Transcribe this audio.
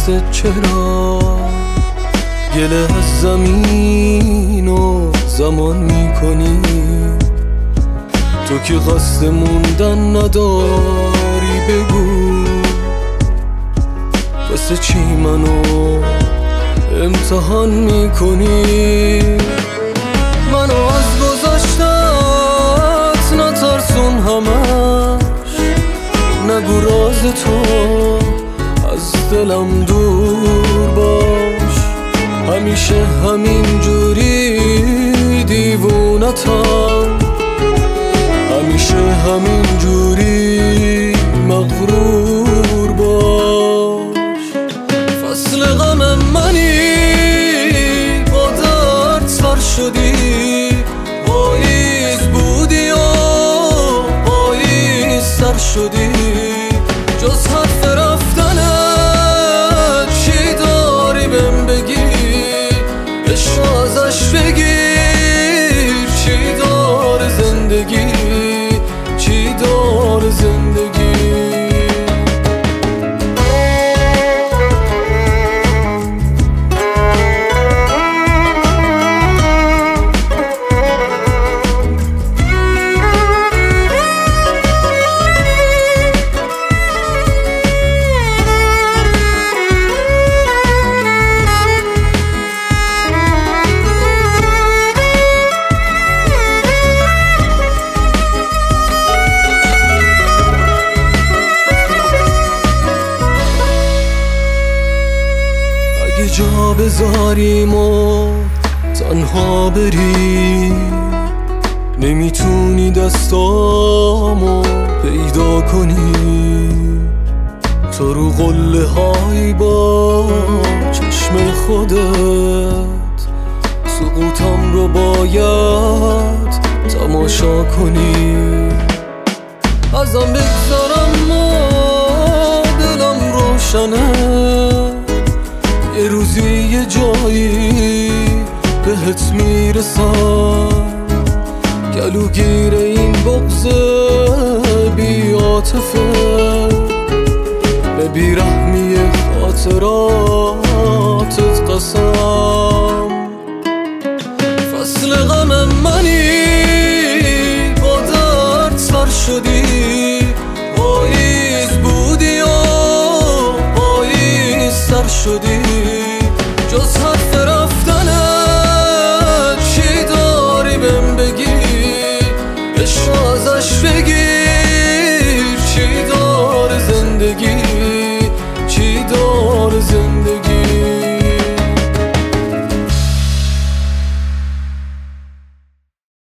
دستت چرا گله از زمین و زمان میکنی؟ تو که قصد موندن نداری بگو واسه چی منو امتحان میکنی؟ منو از گذشتت نترسون همش، نگو راز تو از دلم دور باش. همیشه همین جوری دیوونتم، همیشه همین جوری مغرور باش. فصل غم منی با درد سر شدی، پاییز بودی و پاییز سر شدی. جز حرف رفتنت چی داری بهم بگی؟ عشق ازش بگیر چی داره زندگی، چی داره زندگی. اگه جا بذاریم و تنها بری، نمیتونی دستامو پیدا کنی. تو رو قله های با چشم خودت، سقوطم رو باید تماشا کنی. ازم بگذارم و دلم روشنه، یه روزی یه جایی بهت میرسم. گلوگیر این بغض بی عاطفه، به بیرحمی خاطراتت قسم. فصل غم منی با درد سر شدی، پاییز بودی و پاییز سر شدی.